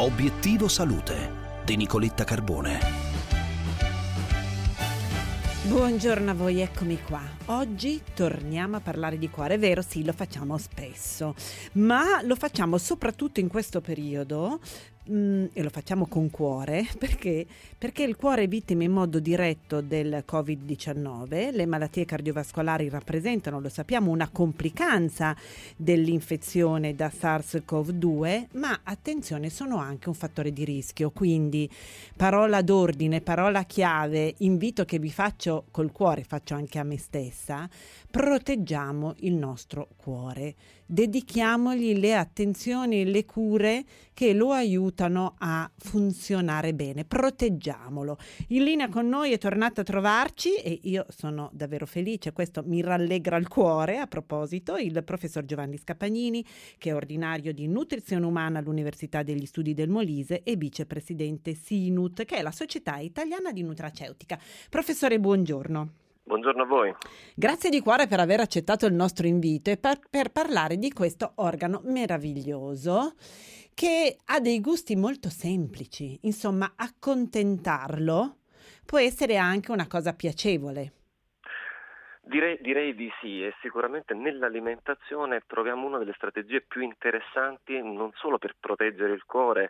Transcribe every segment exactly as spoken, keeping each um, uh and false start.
Obiettivo Salute di Nicoletta Carbone. Buongiorno a voi, eccomi qua. Oggi torniamo a parlare di cuore, è vero, sì, lo facciamo spesso, ma lo facciamo soprattutto in questo periodo mm, e lo facciamo con cuore perché, perché il cuore è vittima in modo diretto del covid diciannove. Le malattie cardiovascolari rappresentano, lo sappiamo, una complicanza dell'infezione da SARS-CoV due, ma attenzione, sono anche un fattore di rischio. Quindi parola d'ordine, parola chiave, invito che vi faccio col cuore, faccio anche a me stessa: proteggiamo il nostro cuore, dedichiamogli le attenzioni e le cure che lo aiutano a funzionare bene, proteggiamolo. In linea con noi è tornato a trovarci, e io sono davvero felice, questo mi rallegra il cuore, a proposito, il professor Giovanni Scapagnini, che è ordinario di nutrizione umana all'Università degli Studi del Molise e vicepresidente SINUT, che è la Società Italiana di Nutraceutica. Professore, buongiorno. Buongiorno a voi. Grazie di cuore per aver accettato il nostro invito e per, per parlare di questo organo meraviglioso che ha dei gusti molto semplici. Insomma, accontentarlo può essere anche una cosa piacevole. Direi, direi di sì, e sicuramente nell'alimentazione troviamo una delle strategie più interessanti, non solo per proteggere il cuore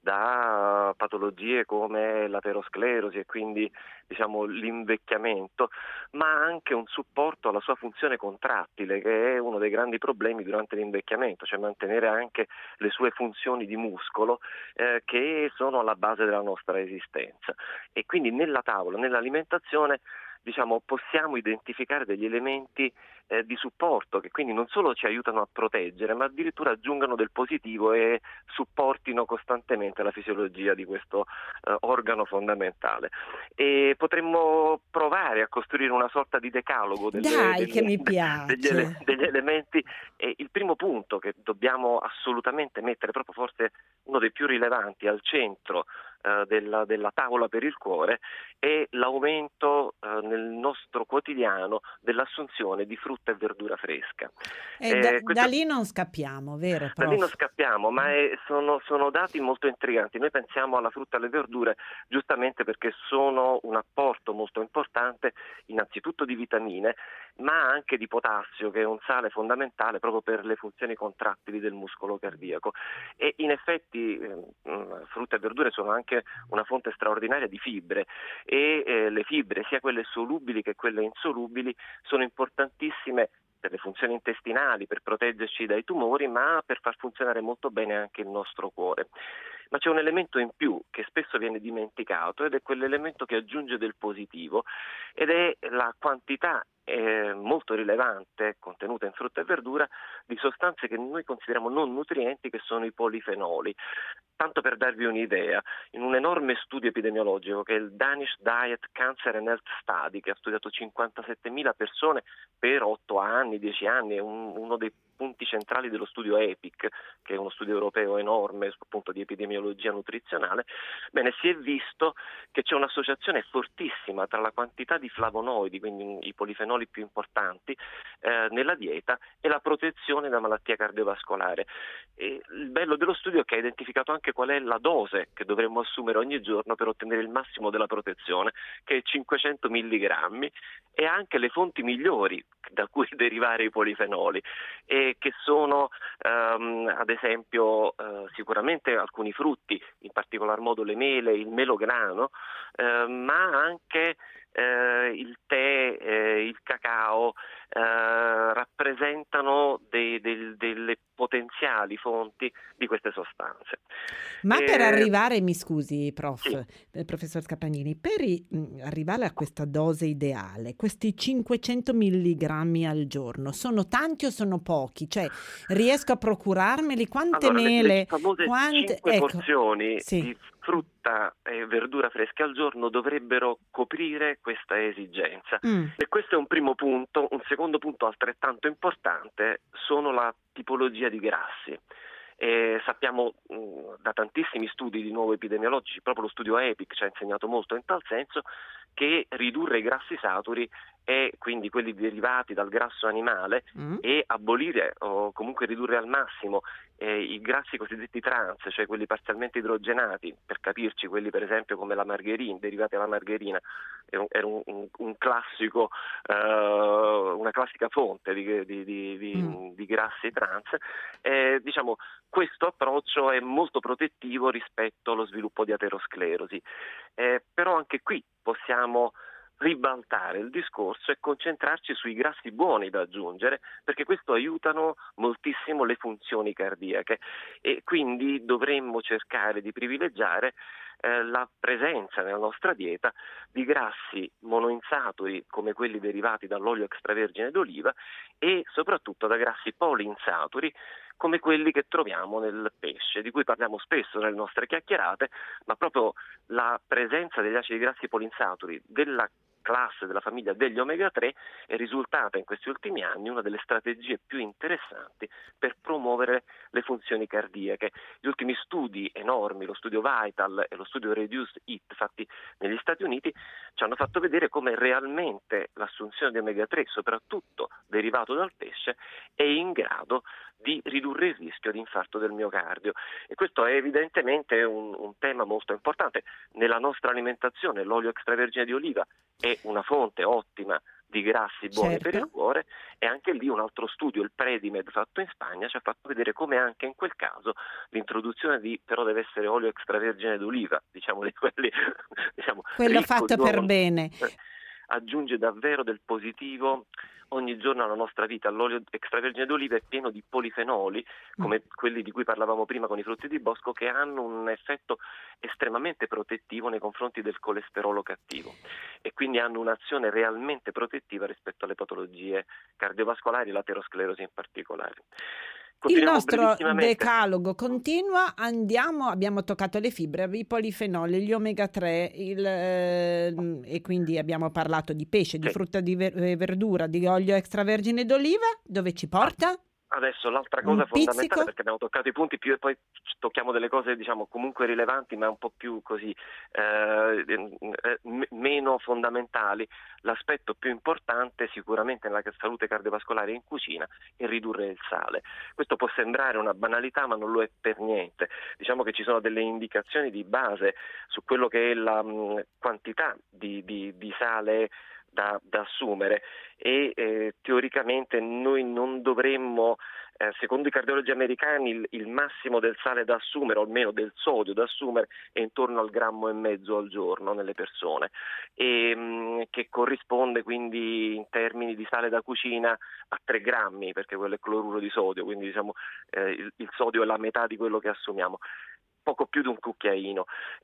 da patologie come l'aterosclerosi e quindi diciamo l'invecchiamento, ma anche un supporto alla sua funzione contrattile, che è uno dei grandi problemi durante l'invecchiamento, cioè mantenere anche le sue funzioni di muscolo eh, che sono alla base della nostra esistenza. E quindi nella tavola, nell'alimentazione, diciamo, possiamo identificare degli elementi eh, di supporto che quindi non solo ci aiutano a proteggere, ma addirittura aggiungano del positivo e supportino costantemente la fisiologia di questo eh, organo fondamentale. E potremmo provare a costruire una sorta di decalogo delle, Dai, delle, che mi piace. degli, ele- degli elementi. E il primo punto che dobbiamo assolutamente mettere, proprio forse uno dei più rilevanti, al centro eh, della, della tavola per il cuore, è l'aumento eh, nel nostro quotidiano dell'assunzione di frutta e verdura fresca. E da, eh, questo, da lì non scappiamo, vero? Da lì non scappiamo, ma è, sono, sono dati molto intriganti. Noi pensiamo alla frutta e alle verdure giustamente perché sono un apporto molto importante innanzitutto di vitamine, ma anche di potassio, che è un sale fondamentale proprio per le funzioni contrattili del muscolo cardiaco. E in effetti eh, frutta e verdure sono anche una fonte straordinaria di fibre, e eh, le fibre, sia quelle solubili che quelle insolubili, sono importantissime per le funzioni intestinali, per proteggerci dai tumori, ma per far funzionare molto bene anche il nostro cuore. Ma c'è un elemento in più che spesso viene dimenticato, ed è quell'elemento che aggiunge del positivo, ed è la quantità eh, molto rilevante contenuta in frutta e verdura di sostanze che noi consideriamo non nutrienti, che sono i polifenoli. Tanto per darvi un'idea, in un enorme studio epidemiologico che è il Danish Diet Cancer and Health Study, che ha studiato cinquantasettemila persone per otto anni, dieci anni, è un, uno dei punti centrali dello studio EPIC, che è uno studio europeo enorme appunto di epidemiologia nutrizionale. Bene, si è visto che c'è un'associazione fortissima tra la quantità di flavonoidi, quindi i polifenoli più importanti, eh, nella dieta, e la protezione da malattia cardiovascolare. E il bello dello studio è che ha identificato anche qual è la dose che dovremmo assumere ogni giorno per ottenere il massimo della protezione, che è cinquecento milligrammi, e anche le fonti migliori da cui derivare i polifenoli, e che sono ehm, ad esempio eh, sicuramente alcuni frutti, in particolar modo le mele, il melograno, eh, ma anche eh, il tè, eh, il cacao, eh, rappresentano dei, dei, delle potenziali fonti di queste sostanze. Ma e... per arrivare, mi scusi prof, sì. eh, professor Scapagnini, per i, mh, arrivare a questa dose ideale, questi cinquecento milligrammi al giorno, sono tanti o sono pochi? Cioè, riesco a procurarmeli? Quante allora, mele? le, le famose quante... cinque ecco, porzioni sì. di frutta e verdura fresca al giorno dovrebbero coprire questa esigenza. Mm. E questo è un primo punto. Un secondo punto altrettanto importante sono la tipologia di grassi. E sappiamo mh, da tantissimi studi di nuovo epidemiologici, proprio lo studio EPIC ci ha insegnato molto in tal senso, che ridurre i grassi saturi e quindi quelli derivati dal grasso animale Mm. e abolire o comunque ridurre al massimo eh, i grassi cosiddetti trans, cioè quelli parzialmente idrogenati, per capirci quelli per esempio come la margherina, derivati dalla margherina, era un, era un, un, un classico, eh, una classica fonte di, di, di, di, Mm. di grassi trans. Eh, diciamo, questo approccio è molto protettivo rispetto allo sviluppo di aterosclerosi, eh, però anche qui possiamo ribaltare il discorso e concentrarci sui grassi buoni da aggiungere, perché questo aiutano moltissimo le funzioni cardiache e quindi dovremmo cercare di privilegiare eh, la presenza nella nostra dieta di grassi monoinsaturi come quelli derivati dall'olio extravergine d'oliva e soprattutto da grassi poliinsaturi come quelli che troviamo nel pesce, di cui parliamo spesso nelle nostre chiacchierate, ma proprio la presenza degli acidi grassi poliinsaturi della classe della famiglia degli omega tre è risultata in questi ultimi anni una delle strategie più interessanti per promuovere le funzioni cardiache. Gli ultimi studi enormi, lo studio Vital e lo studio Reduced It fatti negli Stati Uniti, ci hanno fatto vedere come realmente l'assunzione di omega tre, soprattutto derivato dal pesce, è in grado di ridurre il rischio di infarto del miocardio, e questo è evidentemente un, un tema molto importante. Nella nostra alimentazione l'olio extravergine di oliva è una fonte ottima di grassi buoni Certo. per il cuore, e anche lì un altro studio, il Predimed fatto in Spagna, ci ha fatto vedere come anche in quel caso l'introduzione di, però deve essere olio extravergine d'oliva, diciamo di quelli diciamo, Quello ricco fatto di per uovo, bene. aggiunge davvero del positivo ogni giorno alla nostra vita. L'olio extravergine d'oliva è pieno di polifenoli, come quelli di cui parlavamo prima con i frutti di bosco, che hanno un effetto estremamente protettivo nei confronti del colesterolo cattivo e quindi hanno un'azione realmente protettiva rispetto alle patologie cardiovascolari e l'aterosclerosi in particolare. Il Continuiamo nostro brevissimamente. decalogo continua, andiamo, abbiamo toccato le fibre, i polifenoli, gli omega tre, il, ehm, e quindi abbiamo parlato di pesce, di Sì. frutta di ver- e verdura, di olio extravergine d'oliva. Dove ci porta? Adesso l'altra Un cosa fondamentale, pizzico? perché abbiamo toccato i punti più e poi tocchiamo delle cose diciamo comunque rilevanti ma un po' più così eh, eh, m- meno fondamentali. L'aspetto più importante sicuramente nella salute cardiovascolare in cucina è ridurre il sale. Questo può sembrare una banalità ma non lo è per niente. Diciamo che ci sono delle indicazioni di base su quello che è la mh, quantità di, di, di sale Da, da assumere e eh, teoricamente noi non dovremmo, eh, secondo i cardiologi americani, il, il massimo del sale da assumere, o almeno del sodio da assumere, è intorno al grammo e mezzo al giorno nelle persone, e, mh, che corrisponde quindi in termini di sale da cucina a tre grammi, perché quello è cloruro di sodio, quindi diciamo eh, il, il sodio è la metà di quello che assumiamo. Poco più di un cucchiaino,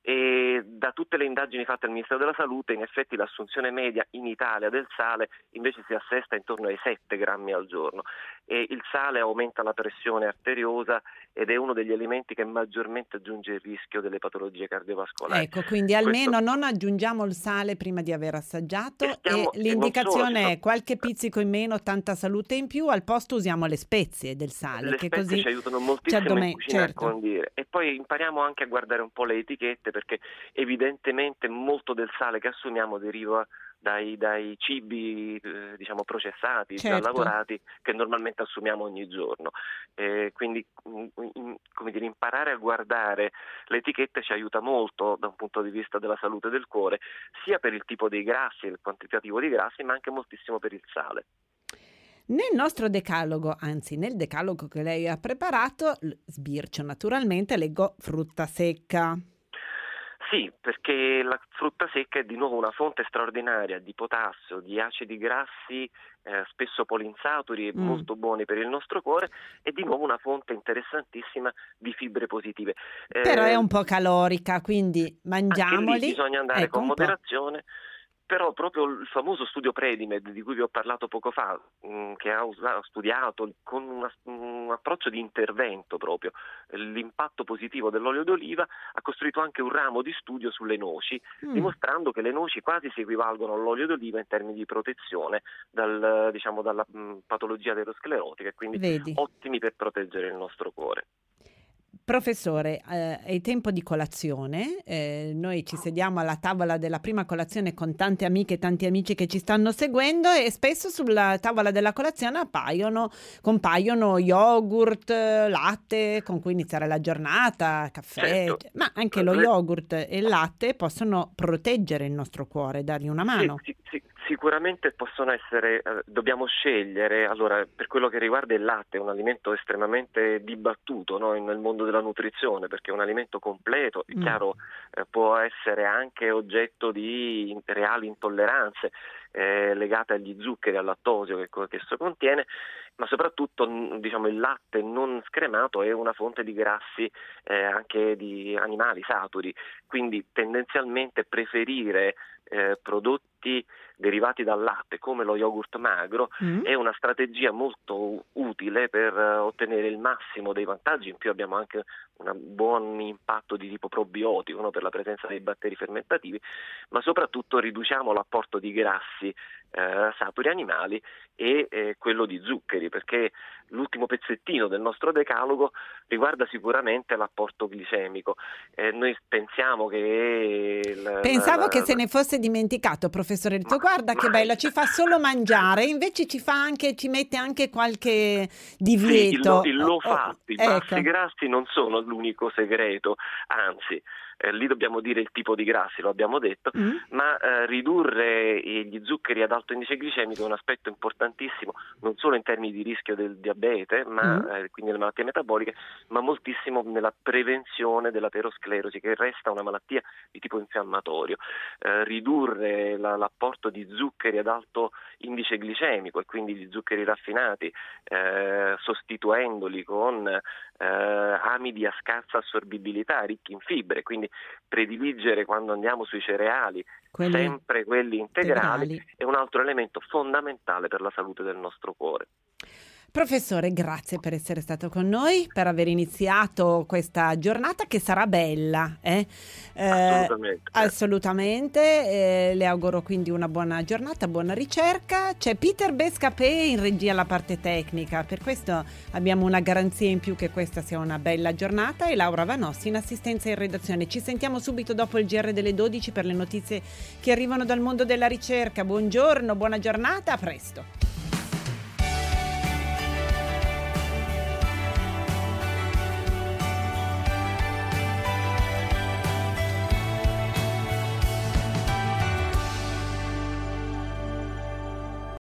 e da tutte le indagini fatte al Ministero della Salute in effetti l'assunzione media in Italia del sale invece si assesta intorno ai sette grammi al giorno, e il sale aumenta la pressione arteriosa ed è uno degli elementi che maggiormente aggiunge il rischio delle patologie cardiovascolari. Ecco, quindi almeno Questo... non aggiungiamo il sale prima di aver assaggiato, E stiamo- e e l'indicazione non solo, ci è qualche pizzico in meno, tanta salute in più, al posto usiamo le spezie del sale, Le che spezie così ci aiutano ci moltissimo addome- in cucina certo. a condire, e poi impariamo anche a guardare un po' le etichette, perché evidentemente molto del sale che assumiamo deriva dai, dai cibi eh, diciamo processati, già Certo. lavorati, che normalmente assumiamo ogni giorno. Eh, quindi in- in- come dire, imparare a guardare le etichette ci aiuta molto da un punto di vista della salute del cuore, sia per il tipo dei grassi, il quantitativo di grassi, ma anche moltissimo per il sale. Nel nostro decalogo, anzi nel decalogo che lei ha preparato, l- sbircio naturalmente, leggo frutta secca. Sì, perché la frutta secca è di nuovo una fonte straordinaria di potassio, di acidi grassi, eh, spesso polinsaturi e Mm. molto buoni per il nostro cuore, e di nuovo una fonte interessantissima di fibre positive. Eh, Però è un po' calorica, quindi anche lì mangiamoli. bisogna andare Ecco, con un po'. moderazione. Però proprio il famoso studio Predimed di cui vi ho parlato poco fa, mh, che ha usa- studiato con una- un approccio di intervento proprio eh, l'impatto positivo dell'olio d'oliva, ha costruito anche un ramo di studio sulle noci, Mm. dimostrando che le noci quasi si equivalgono all'olio d'oliva in termini di protezione dal, diciamo, dalla mh, patologia aterosclerotica, e quindi Vedi. ottimi per proteggere il nostro cuore. Professore, eh, è tempo di colazione, eh, noi ci sediamo alla tavola della prima colazione con tante amiche e tanti amici che ci stanno seguendo e spesso sulla tavola della colazione appaiono, compaiono yogurt, latte con cui iniziare la giornata, caffè, Certo. ma anche lo yogurt e il latte possono proteggere il nostro cuore, dargli una mano. Sì, sì, sì. Sicuramente possono essere, eh, dobbiamo scegliere, allora per quello che riguarda il latte è un alimento estremamente dibattuto, no, nel mondo della nutrizione, perché è un alimento completo, è Mm. chiaro, eh, può essere anche oggetto di in- reali intolleranze eh, legate agli zuccheri, al lattosio che, che esso contiene, ma soprattutto n- diciamo il latte non scremato è una fonte di grassi eh, anche di animali saturi, quindi tendenzialmente preferire eh, prodotti derivati dal latte come lo yogurt magro Mm. è una strategia molto utile per eh, ottenere il massimo dei vantaggi. In più abbiamo anche un buon impatto di tipo probiotico, no, per la presenza dei batteri fermentativi, ma soprattutto riduciamo l'apporto di grassi eh, saturi animali e eh, quello di zuccheri, perché l'ultimo pezzettino del nostro decalogo riguarda sicuramente l'apporto glicemico. Eh, noi pensiamo che il, Pensavo la, che la, se ne fosse dimenticato, professore Rizzo. ma, Guarda che ma bello, ci fa solo mangiare, invece ci fa anche, ci mette anche qualche divieto. Sì, il, lo Oh, fatti, i ecco. bassi grassi non sono l'unico segreto, anzi, eh, lì dobbiamo dire il tipo di grassi, lo abbiamo detto, Mm. ma eh, ridurre eh, gli zuccheri ad alto indice glicemico è un aspetto importantissimo, non solo in termini di rischio del diabete, ma Mm. eh, quindi delle malattie metaboliche, ma moltissimo nella prevenzione dell'aterosclerosi, che resta una malattia di tipo infiammatorio. Eh, ridurre la, l'apporto di zuccheri ad alto indice glicemico e quindi gli zuccheri raffinati, eh, sostituendoli con eh, amidi a scarsa assorbibilità, ricchi in fibre, quindi prediligere quando andiamo sui cereali Quelli sempre quelli integrali, integrali. è un altro elemento fondamentale per la salute del nostro cuore. Professore, grazie per essere stato con noi, per aver iniziato questa giornata che sarà bella. Eh? Eh, Assolutamente. assolutamente. Eh, le auguro quindi una buona giornata, buona ricerca. C'è Peter Bescapè in regia alla parte tecnica, per questo abbiamo una garanzia in più che questa sia una bella giornata, e Laura Vanossi in assistenza in redazione. Ci sentiamo subito dopo il G R delle dodici per le notizie che arrivano dal mondo della ricerca. Buongiorno, buona giornata, a presto.